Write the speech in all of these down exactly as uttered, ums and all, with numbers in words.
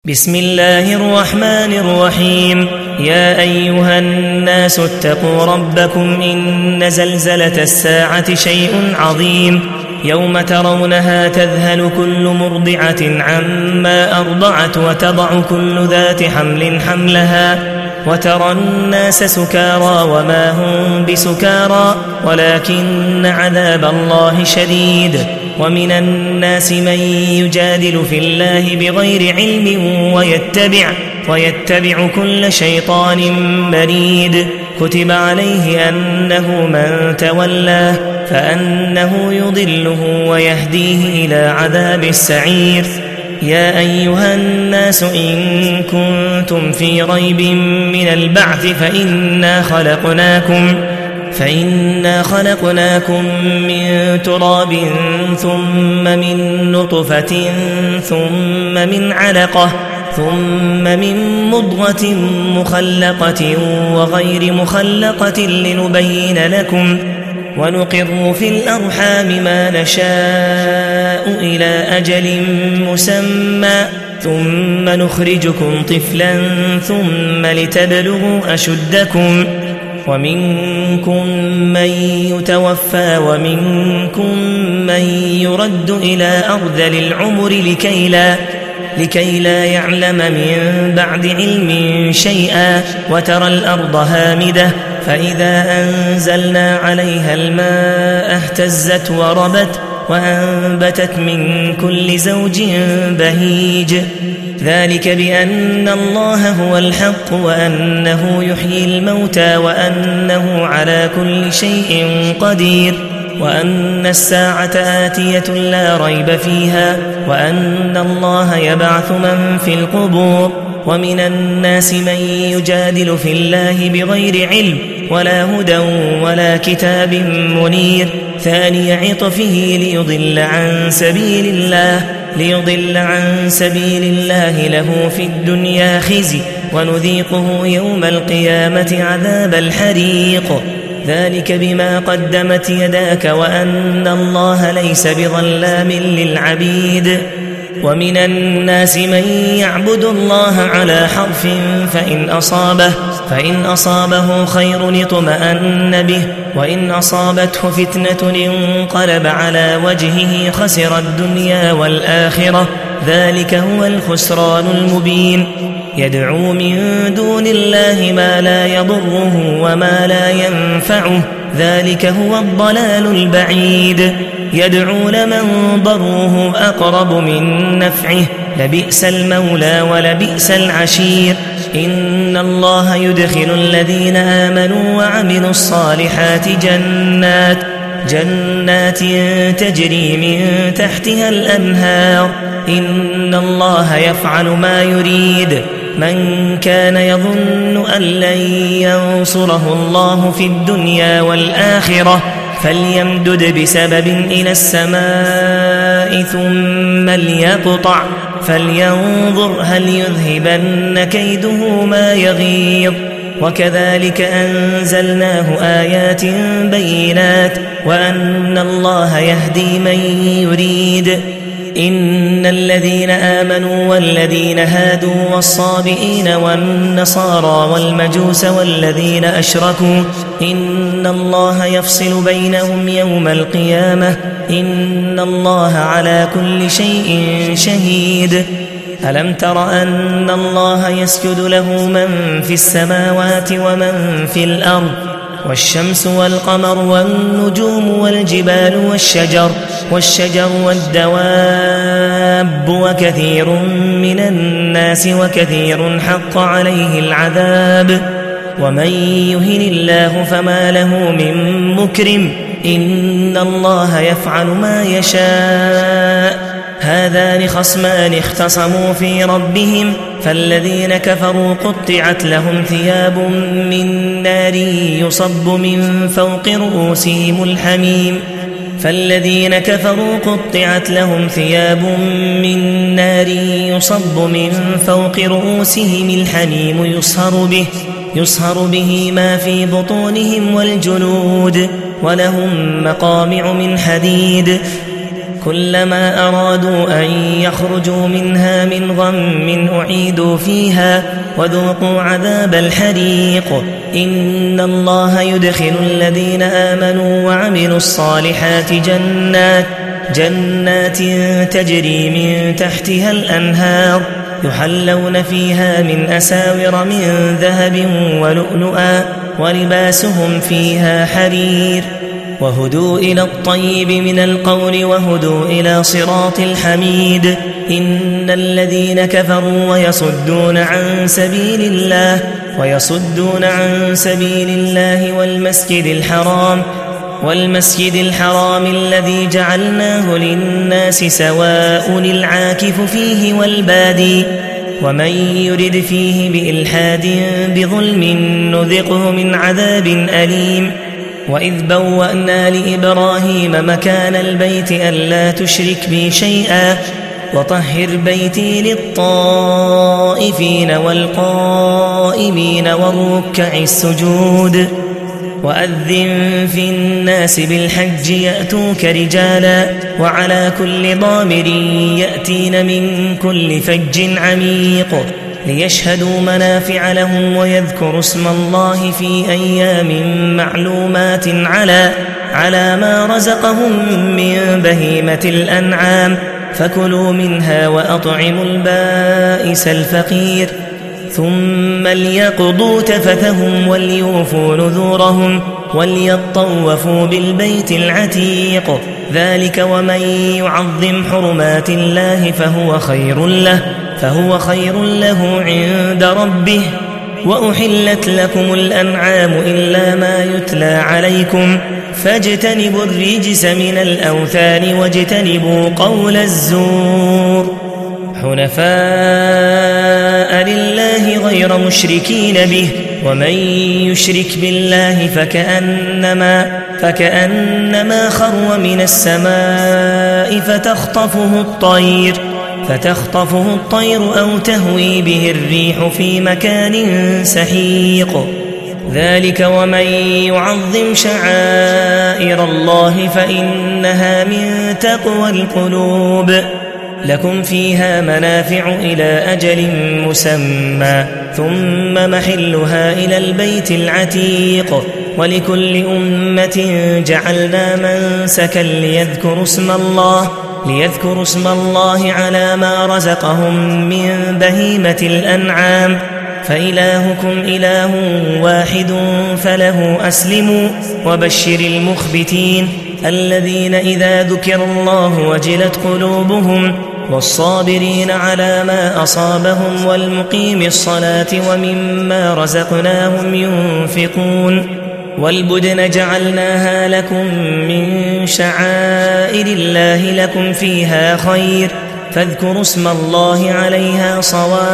بسم الله الرحمن الرحيم. يا أيها الناس اتقوا ربكم إن زلزلة الساعة شيء عظيم يوم ترونها تذهل كل مرضعة عما أرضعت وتضع كل ذات حمل حملها وترى الناس سكارى وما هم بسكارى ولكن عذاب الله شديد. ومن الناس من يجادل في الله بغير علم ويتبع, ويتبع كل شيطان مريد. كتب عليه أنه من تولاه فأنه يضله ويهديه إلى عذاب السعير. يا أيها الناس إن كنتم في ريب من البعث فإنا خلقناكم فإنا خلقناكم من تراب ثم من نطفة ثم من علقة ثم من مضغة مخلقة وغير مخلقة لنبين لكم ونقر في الأرحام ما نشاء إلى أجل مسمى ثم نخرجكم طفلا ثم لتبلغوا أشدكم ومنكم من يتوفى ومنكم من يرد إلى أرذل العمر لكي لا, لكي لا يعلم من بعد علم شيئا. وترى الأرض هامدة فإذا أنزلنا عليها الماء اهتزت وربت وأنبتت من كل زوج بهيج. ذلك بأن الله هو الحق وأنه يحيي الموتى وأنه على كل شيء قدير وأن الساعة آتية لا ريب فيها وأن الله يبعث من في القبور. ومن الناس من يجادل في الله بغير علم ولا هدى ولا كتاب منير. ثاني عطفه ليضل عن سبيل الله ليضل عن سبيل الله له في الدنيا خزي ونذيقه يوم القيامة عذاب الحريق. ذلك بما قدمت يداك وأن الله ليس بظلام للعبيد. ومن الناس من يعبد الله على حرف فإن أصابه, فإن أصابه خير اطمأن به وإن أصابته فتنة انقلب على وجهه خسر الدنيا والآخرة. ذلك هو الخسران المبين. يدعو من دون الله ما لا يضره وما لا ينفعه ذلك هو الضلال البعيد. يدعو لمن ضره أقرب من نفعه لبئس المولى ولبئس العشير. إن الله يدخل الذين آمنوا وعملوا الصالحات جنات جنات تجري من تحتها الأنهار. إن الله يفعل ما يريد. من كان يظن أن لن ينصره الله في الدنيا والآخرة فليمدد بسبب إلى السماء ثم ليقطع فلينظر هل يذهبن كيده ما يغيظ. وكذلك أنزلناه آيات بينات وأن الله يهدي من يريد. إن الذين آمنوا والذين هادوا والصابئين والنصارى والمجوس والذين أشركوا إن الله يفصل بينهم يوم القيامة إن الله على كل شيء شهيد. ألم تر أن الله يسجد له من في السماوات ومن في الأرض والشمس والقمر والنجوم والجبال والشجر والشجر والدواب وكثير من الناس وكثير حق عليه العذاب. ومن يهن الله فما له من مكرم إن الله يفعل ما يشاء. هذان خصمان اختصموا في ربهم فالذين كفروا قطعت لهم ثياب من نار يصب من فوق رؤوسهم الحميم فالذين كفروا قطعت لهم ثياب من نار يصب من فوق رؤوسهم الحميم يصهر به يصهر به ما في بطونهم والجلود ولهم مقامع من حديد كلما أرادوا أن يخرجوا منها من غم أعيدوا فيها وذوقوا عذاب الحريق إن الله يدخل الذين آمنوا وعملوا الصالحات جنات جنات تجري من تحتها الأنهار يحلون فيها من أساور من ذهب ولؤلؤا ولباسهم فيها حرير وهدوا إلى الطيب من القول وهدوا إلى صراط الحميد إن الذين كفروا ويصدون عن سبيل الله ويصدون عن سبيل الله والمسجد الحرام والمسجد الحرام الذي جعلناه للناس سواء العاكف فيه والبادي ومن يرد فيه بإلحاد بظلم نذقه من عذاب أليم وإذ بوأنا لإبراهيم مكان البيت ألا تشرك بي شيئا وطهر بيتي للطائفين والقائمين والركع السجود وأذن في الناس بالحج يأتوك رجالا وعلى كل ضامر يأتين من كل فج عميق ليشهدوا منافع لهم ويذكروا اسم الله في أيام معلومات على على ما رزقهم من بهيمة الأنعام فكلوا منها وأطعموا البائس الفقير ثم ليقضوا تفثهم وليوفوا نذورهم وليطوفوا بالبيت العتيق ذلك ومن يعظم حرمات الله فهو خير له فهو خير له عند ربه وأحلت لكم الأنعام إلا ما يتلى عليكم فاجتنبوا الرجس من الأوثان واجتنبوا قول الزور حنفاء لله غير مشركين به ومن يشرك بالله فكأنما, فكأنما خر من السماء فتخطفه الطير فتخطفه الطير أو تهوي به الريح في مكان سحيق ذلك ومن يعظم شعائر الله فإنها من تقوى القلوب لكم فيها منافع إلى أجل مسمى ثم محلها إلى البيت العتيق ولكل أمة جعلنا منسكا ليذكروا اسم الله ليذكروا اسم الله على ما رزقهم من بهيمة الأنعام فإلهكم إله واحد فله أسلموا وبشر المخبتين الذين إذا ذكر الله وجلت قلوبهم والصابرين على ما أصابهم والمقيم الصلاة ومما رزقناهم ينفقون والبدن جعلناها لكم من شعائر الله لكم فيها خير فاذكروا اسم الله عليها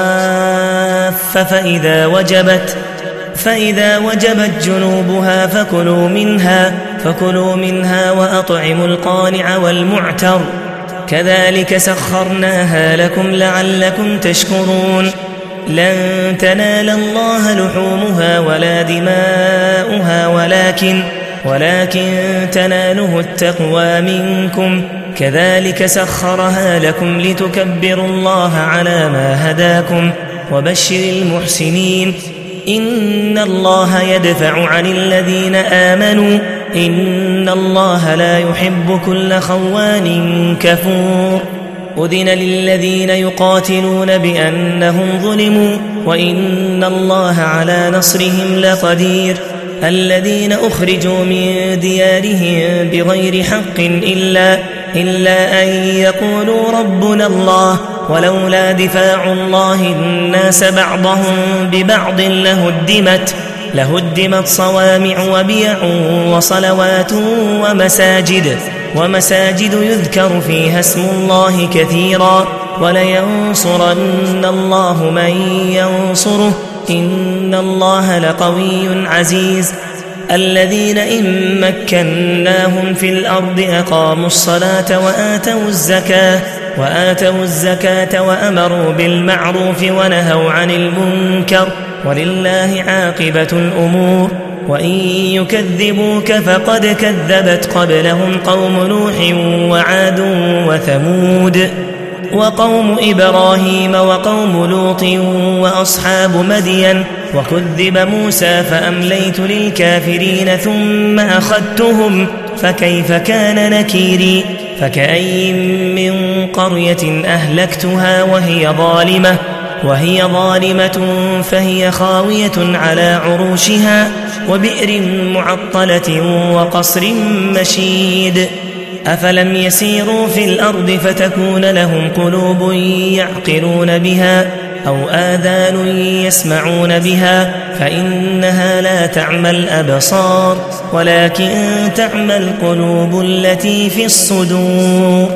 صواف فإذا وجبت فإذا وجبت جنوبها فكلوا منها فكلوا منها وأطعموا القانع والمعتر كذلك سخرناها لكم لعلكم تشكرون لن تنال الله لحومها ولا دماؤها ولكن ولكن تناله التقوى منكم كذلك سخرها لكم لتكبروا الله على ما هداكم وبشر المحسنين إن الله يدفع عن الذين آمنوا إن الله لا يحب كل خوان كفور أذن للذين يقاتلون بأنهم ظلموا وإن الله على نصرهم لقدير الذين أخرجوا من ديارهم بغير حق إلا, إلا أن يقولوا ربنا الله ولولا دفاع الله الناس بعضهم ببعض لهدمت لهدمت صوامع وبيع وصلوات ومساجد ومساجد يذكر فيها اسم الله كثيرا ولينصرن الله من ينصره إن الله لقوي عزيز الذين إن مكناهم في الأرض أقاموا الصلاة وآتوا الزكاة وآتوا الزكاة وأمروا بالمعروف ونهوا عن المنكر ولله عاقبة الأمور وإن يكذبوك فقد كذبت قبلهم قوم نوح وعاد وثمود وقوم إبراهيم وقوم لوط وأصحاب مدين وكذب موسى فأمليت للكافرين ثم أخذتهم فكيف كان نكيري فكأي من قرية أهلكتها وهي ظالمة وهي ظالمة فهي خاوية على عروشها وبئر معطلة وقصر مشيد أفلم يسيروا في الأرض فتكون لهم قلوب يعقلون بها أو آذان يسمعون بها فإنها لا تعمى الأبصار ولكن تعمى القلوب التي في الصدور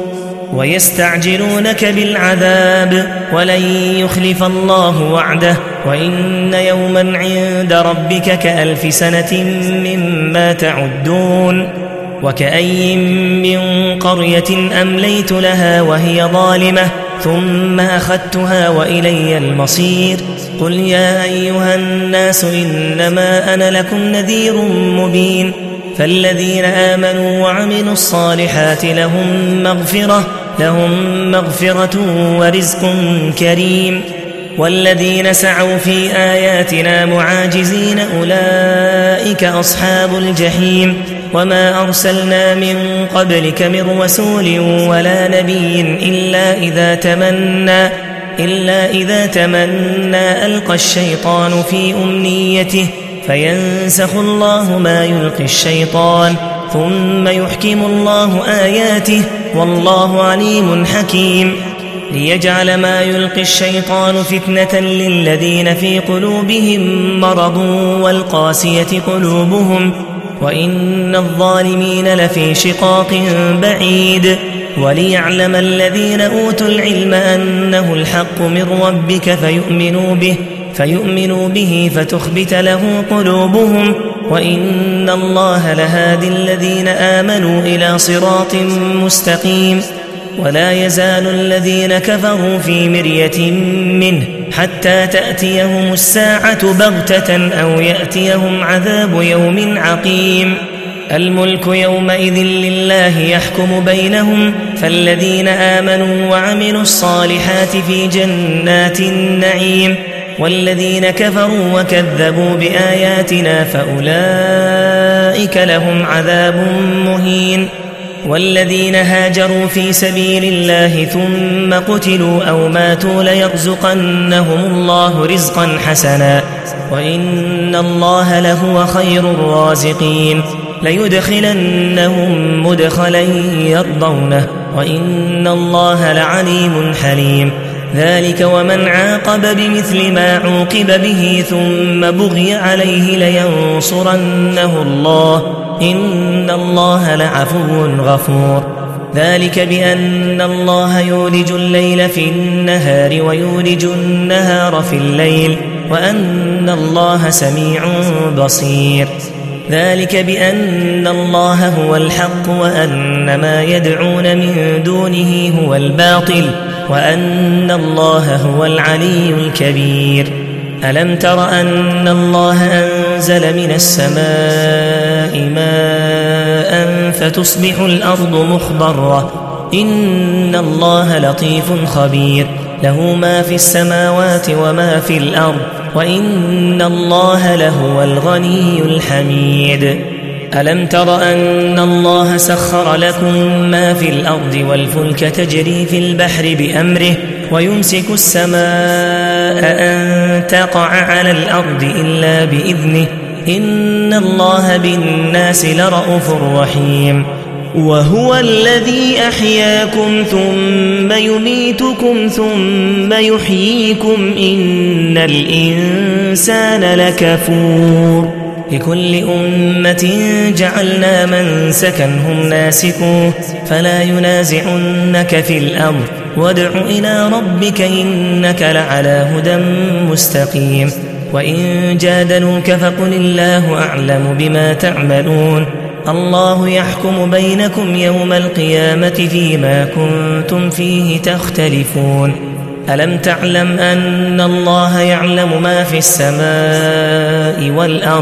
ويستعجلونك بالعذاب ولن يخلف الله وعده وإن يوما عند ربك كألف سنة مما تعدون وكأي من قرية أمليت لها وهي ظالمة ثم أخذتها وإلي المصير قل يا أيها الناس إنما أنا لكم نذير مبين فالذين آمنوا وعملوا الصالحات لهم مغفرة لهم مغفرة ورزق كريم والذين سعوا في آياتنا معاجزين أولئك أصحاب الجحيم وما أرسلنا من قبلك من رسول ولا نبي إلا إذا تمنى إلا إذا تمنى ألقى الشيطان في أمنيته فينسخ الله ما يلقي الشيطان ثم يحكم الله آياته والله عليم حكيم ليجعل ما يلقي الشيطان فتنة للذين في قلوبهم مرض والقاسية قلوبهم وإن الظالمين لفي شقاق بعيد وليعلم الذين أوتوا العلم أنه الحق من ربك فيؤمنوا به فيؤمنوا به فتخبت له قلوبهم وإن الله لهادي الذين آمنوا إلى صراط مستقيم ولا يزال الذين كفروا في مرية منه حتى تأتيهم الساعة بغتة أو يأتيهم عذاب يوم عقيم الملك يومئذ لله يحكم بينهم فالذين آمنوا وعملوا الصالحات في جنات النعيم والذين كفروا وكذبوا بآياتنا فأولئك لهم عذاب مهين والذين هاجروا في سبيل الله ثم قتلوا أو ماتوا ليرزقنهم الله رزقا حسنا وإن الله لهو خير الرازقين ليدخلنهم مدخلا يرضونه وإن الله لعليم حليم ذلك ومن عاقب بمثل ما عوقب به ثم بغي عليه لينصرنه الله إن الله لعفو غفور ذلك بأن الله يولج الليل في النهار ويولج النهار في الليل وأن الله سميع بصير ذلك بأن الله هو الحق وأن ما يدعون من دونه هو الباطل وأن الله هو العلي الكبير ألم تر أن الله أنزل من السماء ماء فتصبح الأرض مخضرة إن الله لطيف خبير له ما في السماوات وما في الأرض وإن الله لهو الغني الحميد ألم تر أن الله سخر لكم ما في الأرض والفلك تجري في البحر بأمره ويمسك السماء أن تقع على الأرض إلا بإذنه إن الله بالناس لرءوف رحيم وهو الذي أحياكم ثم يميتكم ثم يحييكم إن الإنسان لكفور لكل أمة جعلنا منسكا هم ناسكوه فلا ينازعنك في الأمر وادع إلى ربك إنك لعلى هدى مستقيم وإن جادلوك فقل الله أعلم بما تعملون الله يحكم بينكم يوم القيامة فيما كنتم فيه تختلفون ألم تعلم أن الله يعلم ما في السماء والأرض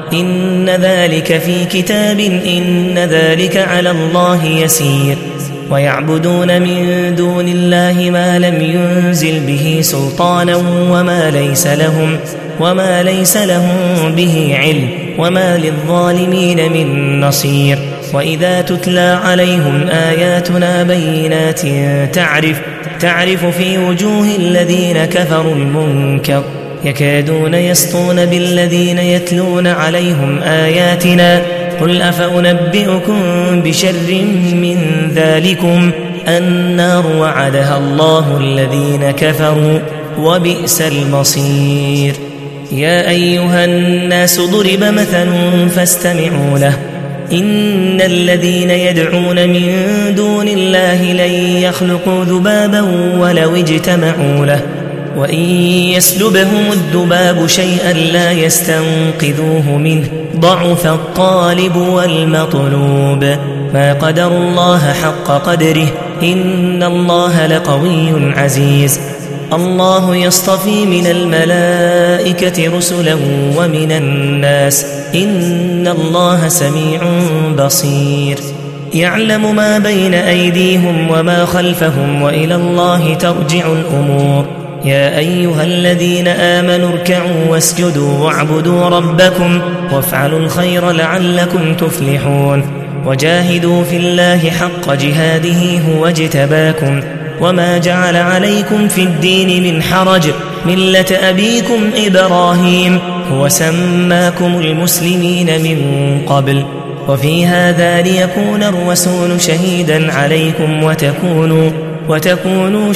إن ذلك في كتاب إن ذلك على الله يسير ويعبدون من دون الله ما لم ينزل به سلطانا وما ليس لهم وما ليس لهم به علم وما للظالمين من نصير وإذا تتلى عليهم آياتنا بينات تعرف تعرف في وجوه الذين كفروا المنكر يكادون يسطون بالذين يتلون عليهم آياتنا قل أفأنبئكم بشر من ذلكم النار وعدها الله الذين كفروا وبئس المصير يا أيها الناس ضرب مثل فاستمعوا له إن الذين يدعون من دون الله لن يخلقوا ذبابا ولو اجتمعوا له وإن يسلبهم الذباب شيئا لا يستنقذوه منه ضعف الطالب والمطلوب ما قدر الله حق قدره إن الله لقوي عزيز الله يصطفي من الملائكة رسلا ومن الناس إن الله سميع بصير يعلم ما بين أيديهم وما خلفهم وإلى الله ترجع الأمور يا أيها الذين آمنوا اركعوا واسجدوا واعبدوا ربكم وافعلوا الخير لعلكم تفلحون وجاهدوا في الله حق جهاده هو اجتباكم وما جعل عليكم في الدين من حرج ملة أبيكم إبراهيم هو سماكم المسلمين من قبل وفي هذا ليكون الرسول شهيدا عليكم وتكونوا وتكونوا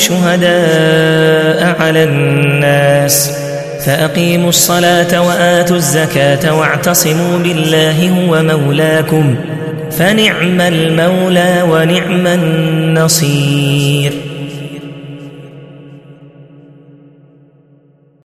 شهداء على الناس فأقيموا الصلاة وآتوا الزكاة واعتصموا بالله هو مولاكم فنعم المولى ونعم النصير